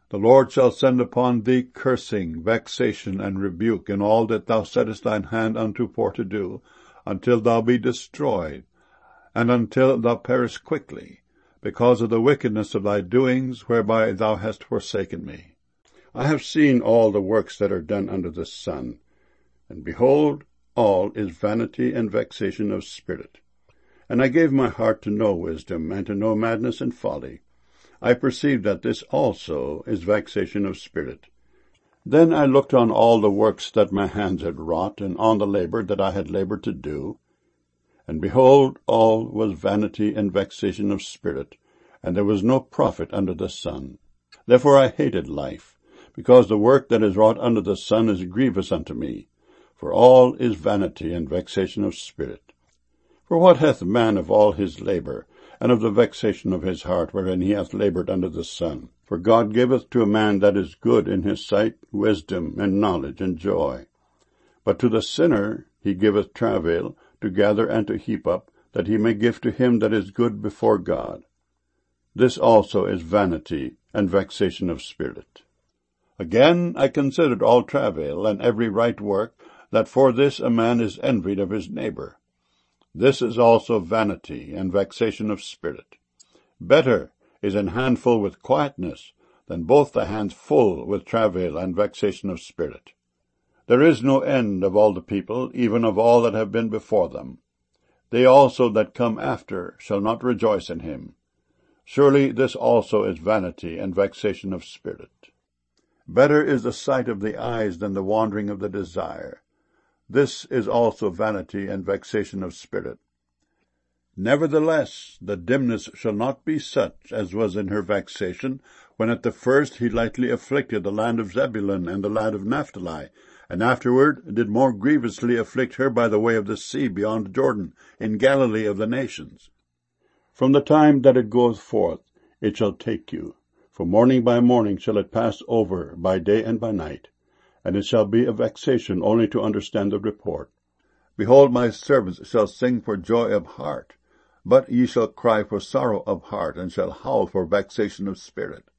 The Lord shall send upon thee cursing, vexation, and rebuke in all that thou settest thine hand unto for to do, until thou be destroyed, and until thou perish quickly, because of the wickedness of thy doings, whereby thou hast forsaken me. I have seen all the works that are done under the sun, and behold, all is vanity and vexation of spirit. And I gave my heart to know wisdom, and to know madness and folly. I perceived that this also is vexation of spirit. Then I looked on all the works that my hands had wrought, and on the labor that I had labored to do, and behold, all was vanity and vexation of spirit, and there was no profit under the sun. Therefore I hated life, because the work that is wrought under the sun is grievous unto me, for all is vanity and vexation of spirit. For what hath man of all his labor, and of the vexation of his heart, wherein he hath labored under the sun? For God giveth to a man that is good in his sight wisdom, and knowledge, and joy. But to the sinner he giveth travail, to gather and to heap up, that he may give to him that is good before God. This also is vanity and vexation of spirit. Again I considered all travail, and every right work, that for this a man is envied of his neighbor. This is also vanity and vexation of spirit. Better is an handful with quietness, than both the hands full with travail and vexation of spirit. There is no end of all the people, even of all that have been before them. They also that come after shall not rejoice in him. Surely this also is vanity and vexation of spirit. Better is the sight of the eyes than the wandering of the desire. This is also vanity and vexation of spirit. Nevertheless, the dimness shall not be such as was in her vexation, when at the first he lightly afflicted the land of Zebulun and the land of Naphtali, and afterward did more grievously afflict her by the way of the sea beyond Jordan, in Galilee of the nations. From the time that it goeth forth, it shall take you. For morning by morning shall it pass over, by day and by night. And it shall be a vexation only to understand the report. Behold, my servants shall sing for joy of heart, but ye shall cry for sorrow of heart, and shall howl for vexation of spirit.